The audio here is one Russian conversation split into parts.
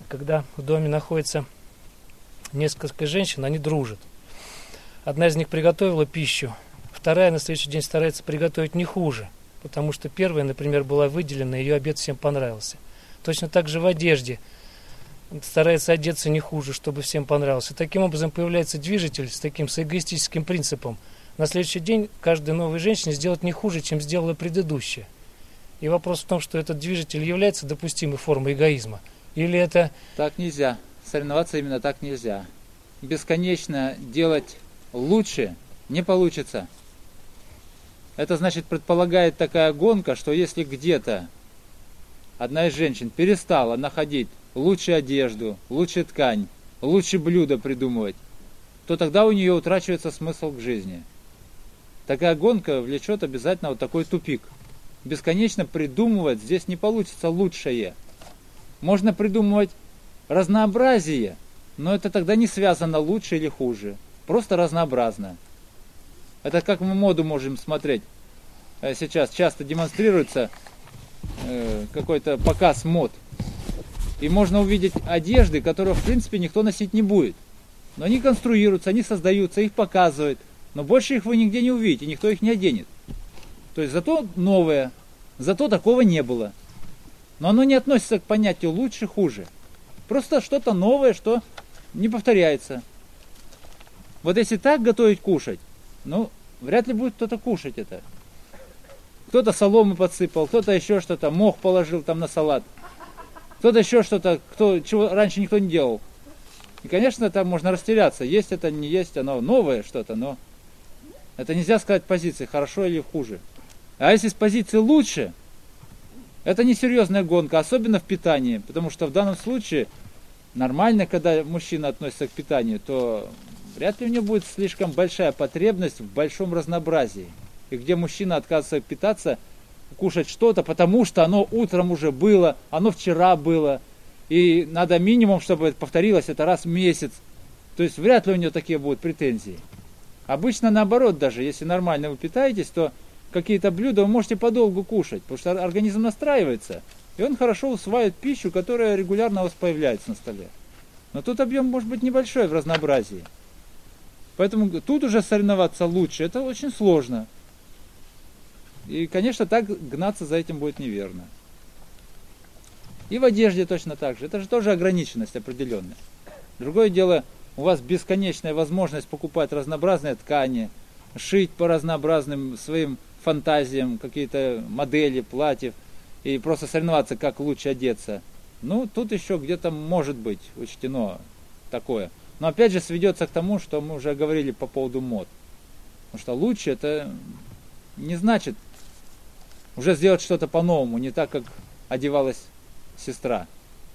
когда в доме находится несколько женщин, они дружат. Одна из них приготовила пищу, вторая на следующий день старается приготовить не хуже, потому что первая, например, была выделена, ее обед всем понравился. Точно так же в одежде старается одеться не хуже, чтобы всем понравилось. И таким образом появляется движитель с эгоистическим принципом. На следующий день каждой новой женщине сделать не хуже, чем сделала предыдущая. И вопрос в том, что этот движитель является допустимой формой эгоизма. Или это... Так нельзя. Соревноваться именно так нельзя. Бесконечно делать лучше не получится. Это значит, предполагает такая гонка, что если где-то одна из женщин перестала находить лучшую одежду, лучшую ткань, лучшее блюдо придумывать, то тогда у нее утрачивается смысл к жизни. Такая гонка влечет обязательно вот такой тупик. Бесконечно придумывать здесь не получится лучшее. Можно придумывать разнообразие, но это тогда не связано лучше или хуже. Просто разнообразно. Это как мы моду можем смотреть. Сейчас часто демонстрируется какой-то показ мод. И можно увидеть одежды, которые в принципе никто носить не будет. Но они конструируются, они создаются, их показывают. Но больше их вы нигде не увидите, никто их не оденет. То есть зато новое, зато такого не было. Но оно не относится к понятию лучше, хуже. Просто что-то новое, что не повторяется. Вот если так готовить кушать, ну, вряд ли будет кто-то кушать это. Кто-то соломы подсыпал, кто-то еще что-то, мох положил там на салат. Кто-то еще что-то, чего раньше никто не делал. И, конечно, там можно растеряться. Есть это, не есть, оно новое что-то, но это нельзя сказать позиции, хорошо или хуже. А если с позиции лучше, это несерьезная гонка, особенно в питании. Потому что в данном случае нормально, когда мужчина относится к питанию, то вряд ли у него будет слишком большая потребность в большом разнообразии. И где мужчина отказывается питаться, кушать что-то, потому что оно утром уже было, оно вчера было. И надо минимум, чтобы это повторилось, это раз в месяц. То есть вряд ли у него такие будут претензии. Обычно наоборот даже, если нормально вы питаетесь, то какие-то блюда вы можете подолгу кушать, потому что организм настраивается, и он хорошо усваивает пищу, которая регулярно у вас появляется на столе. Но тут объем может быть небольшой в разнообразии. Поэтому тут уже соревноваться лучше, это очень сложно. И, конечно, так гнаться за этим будет неверно. И в одежде точно так же. Это же тоже ограниченность определенная. Другое дело, у вас бесконечная возможность покупать разнообразные ткани, шить по разнообразным своим фантазиям какие-то модели платьев и просто соревноваться, как лучше одеться. Ну, тут еще где-то может быть учтено такое. Но опять же сведется к тому, что мы уже говорили по поводу мод. Потому что лучше это не значит уже сделать что-то по-новому, не так, как одевалась сестра.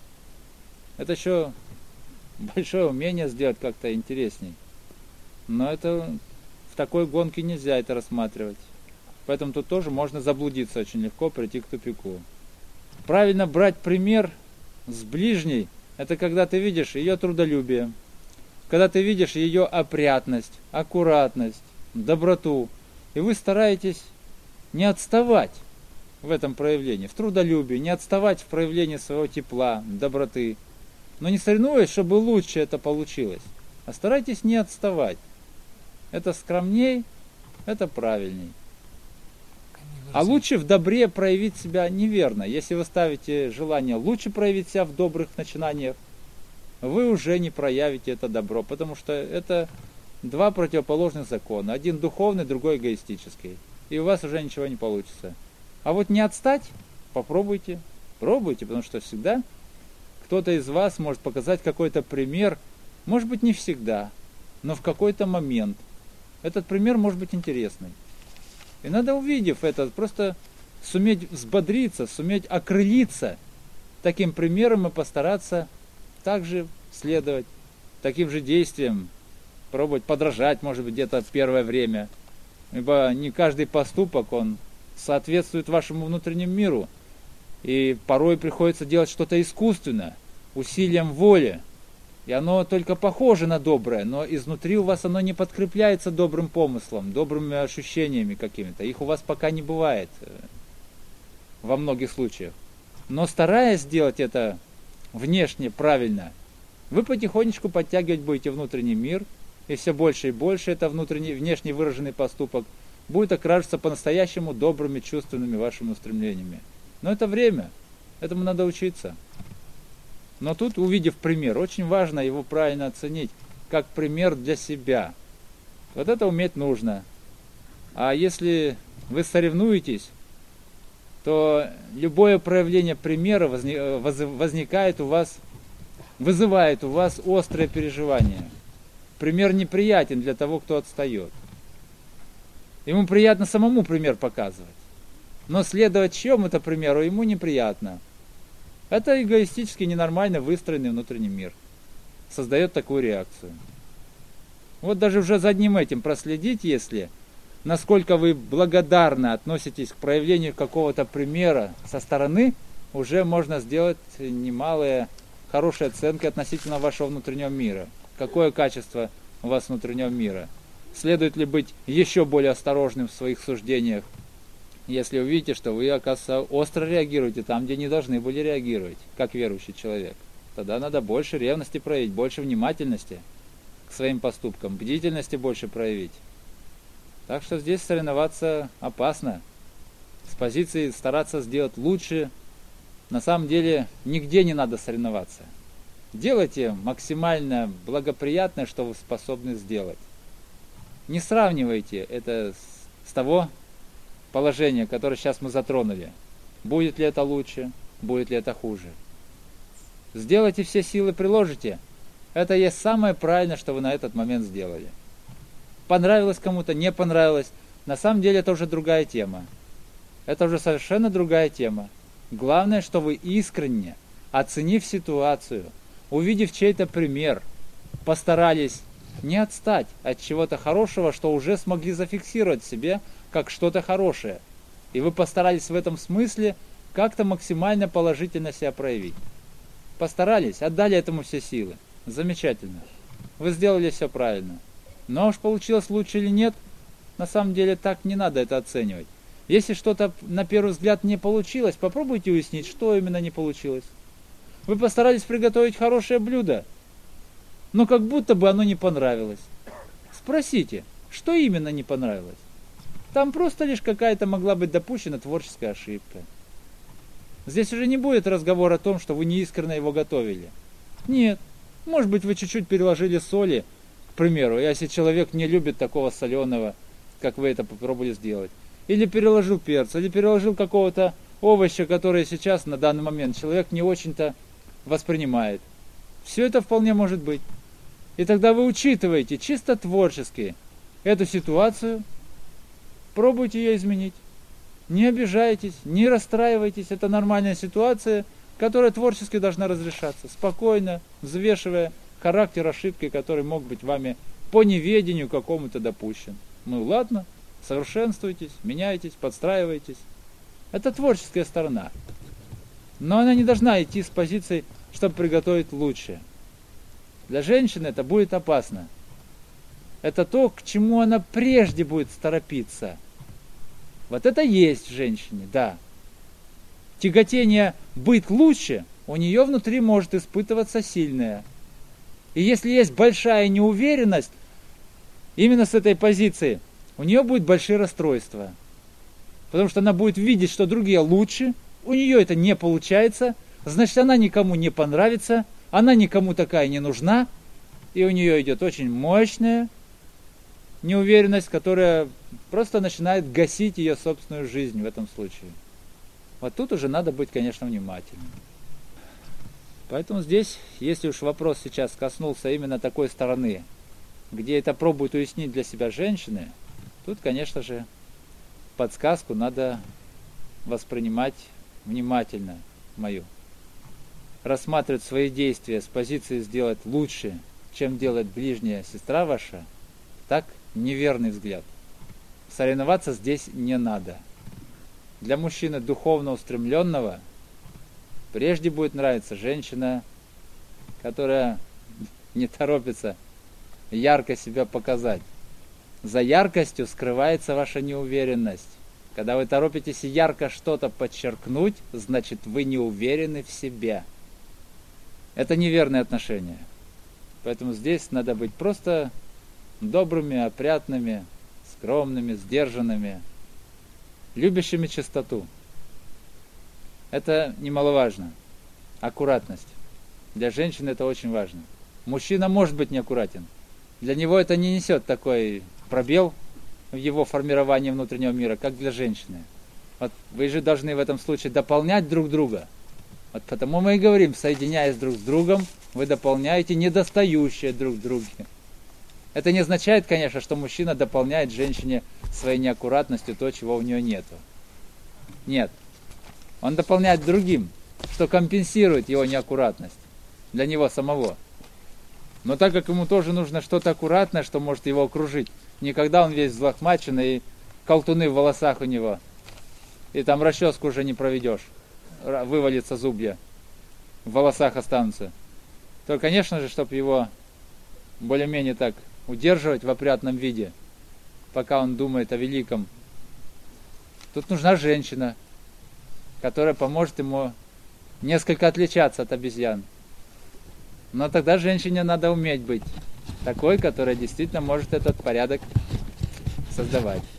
Это еще большое умение сделать как-то интересней. Но это в такой гонке нельзя это рассматривать. Поэтому тут тоже можно заблудиться очень легко, прийти к тупику. Правильно брать пример с ближней, это когда ты видишь ее трудолюбие, когда ты видишь ее опрятность, аккуратность, доброту, и вы стараетесь не отставать в этом проявлении, в трудолюбии, не отставать в проявлении своего тепла, доброты. Но не соревнуясь, чтобы лучше это получилось, а старайтесь не отставать. Это скромней, это правильней. А лучше в добре проявить себя неверно. Если вы ставите желание лучше проявить себя в добрых начинаниях, вы уже не проявите это добро, потому что это два противоположных закона. Один духовный, другой эгоистический. И у вас уже ничего не получится. А вот не отстать, попробуйте, пробуйте, потому что всегда кто-то из вас может показать какой-то пример, может быть не всегда, но в какой-то момент. Этот пример может быть интересный. И надо, увидев это, просто суметь взбодриться, суметь окрылиться таким примером и постараться также следовать таким же действиям, пробовать подражать, может быть, где-то первое время. Ибо не каждый поступок, он соответствует вашему внутреннему миру. И порой приходится делать что-то искусственно, усилием воли. И оно только похоже на доброе, но изнутри у вас оно не подкрепляется добрым помыслом, добрыми ощущениями какими-то. Их у вас пока не бывает во многих случаях. Но стараясь сделать это внешне правильно, вы потихонечку подтягивать будете внутренний мир, и все больше и больше это внешне выраженный поступок будет окрашиваться по-настоящему добрыми, чувственными вашими устремлениями. Но это время, этому надо учиться. Но тут, увидев пример, очень важно его правильно оценить, как пример для себя. Вот это уметь нужно. А если вы соревнуетесь, то любое проявление примера возникает у вас, вызывает у вас острое переживание. Пример неприятен для того, кто отстает. Ему приятно самому пример показывать. Но следовать чьему-то примеру ему неприятно. Это эгоистически ненормально выстроенный внутренний мир. Создает такую реакцию. Вот даже уже за одним этим проследить, если насколько вы благодарно относитесь к проявлению какого-то примера со стороны, уже можно сделать немалые хорошие оценки относительно вашего внутреннего мира. Какое качество у вас внутреннего мира? Следует ли быть еще более осторожным в своих суждениях, если увидите, что вы, оказывается, остро реагируете там, где не должны были реагировать, как верующий человек? Тогда надо больше ревности проявить, больше внимательности к своим поступкам, бдительности больше проявить. Так что здесь соревноваться опасно. С позиции стараться сделать лучше. На самом деле нигде не надо соревноваться. Делайте максимально благоприятное, что вы способны сделать. Не сравнивайте это с того положения, которое сейчас мы затронули. Будет ли это лучше, будет ли это хуже. Сделайте все силы, приложите. Это есть самое правильное, что вы на этот момент сделали. Понравилось кому-то, не понравилось. На самом деле это уже другая тема. Это уже совершенно другая тема. Главное, что вы искренне, оценив ситуацию, увидев чей-то пример, постарались не отстать от чего-то хорошего, что уже смогли зафиксировать в себе как что-то хорошее. И вы постарались в этом смысле как-то максимально положительно себя проявить. Постарались, отдали этому все силы. Замечательно. Вы сделали все правильно. Но уж получилось лучше или нет, на самом деле так не надо это оценивать. Если что-то на первый взгляд не получилось, попробуйте уяснить, что именно не получилось. Вы постарались приготовить хорошее блюдо, но как будто бы оно не понравилось. Спросите, что именно не понравилось? Там просто лишь какая-то могла быть допущена творческая ошибка. Здесь уже не будет разговора о том, что вы неискренне его готовили. Нет, может быть, вы чуть-чуть переложили соли, к примеру, если человек не любит такого соленого, как вы это попробовали сделать. Или переложил перца, или переложил какого-то овоща, который сейчас, на данный момент, человек не очень-то воспринимает. Все это вполне может быть. И тогда вы учитываете чисто творчески эту ситуацию, пробуйте ее изменить. Не обижайтесь, не расстраивайтесь. Это нормальная ситуация, которая творчески должна разрешаться. Спокойно, взвешивая характер ошибки, который мог быть вами по неведению какому-то допущен. Ну ладно, совершенствуйтесь, меняйтесь, подстраивайтесь. Это творческая сторона. Но она не должна идти с позиции, чтобы приготовить лучше. Для женщины это будет опасно. Это то, к чему она прежде будет торопиться. Вот это есть в женщине, да. Тяготение быть лучше у нее внутри может испытываться сильное. И если есть большая неуверенность, именно с этой позиции, у нее будет большие расстройства. Потому что она будет видеть, что другие лучше, у нее это не получается, значит, она никому не понравится, она никому такая не нужна, и у нее идет очень мощная неуверенность, которая просто начинает гасить ее собственную жизнь в этом случае. Вот тут уже надо быть, конечно, внимательным. Поэтому здесь, если уж вопрос сейчас коснулся именно такой стороны, где это пробуют уяснить для себя женщины, тут, конечно же, подсказку надо воспринимать внимательно мою. Рассматривать свои действия с позиции сделать лучше, чем делает ближняя сестра ваша, так неверный взгляд. Соревноваться здесь не надо. Для мужчины духовно устремленного прежде будет нравиться женщина, которая не торопится ярко себя показать. За яркостью скрывается ваша неуверенность. Когда вы торопитесь ярко что-то подчеркнуть, значит вы не уверены в себе. Это неверные отношения. Поэтому здесь надо быть просто добрыми, опрятными, скромными, сдержанными, любящими чистоту. Это немаловажно. Аккуратность. Для женщины это очень важно. Мужчина может быть неаккуратен. Для него это не несет такой пробел в его формировании внутреннего мира, как для женщины. Вот вы же должны в этом случае дополнять друг друга. Вот потому мы и говорим, соединяясь друг с другом, вы дополняете недостающее друг в друге. Это не означает, конечно, что мужчина дополняет женщине своей неаккуратностью то, чего у нее нету. Нет. Он дополняет другим, что компенсирует его неаккуратность для него самого. Но так как ему тоже нужно что-то аккуратное, что может его окружить, никогда он весь взлохмаченный и колтуны в волосах у него, и там расческу уже не проведешь, вывалится зубья, в волосах останутся, то, конечно же, чтобы его более-менее так удерживать в опрятном виде, пока он думает о великом, тут нужна женщина, которая поможет ему несколько отличаться от обезьян. Но тогда женщине надо уметь быть такой, которая действительно может этот порядок создавать.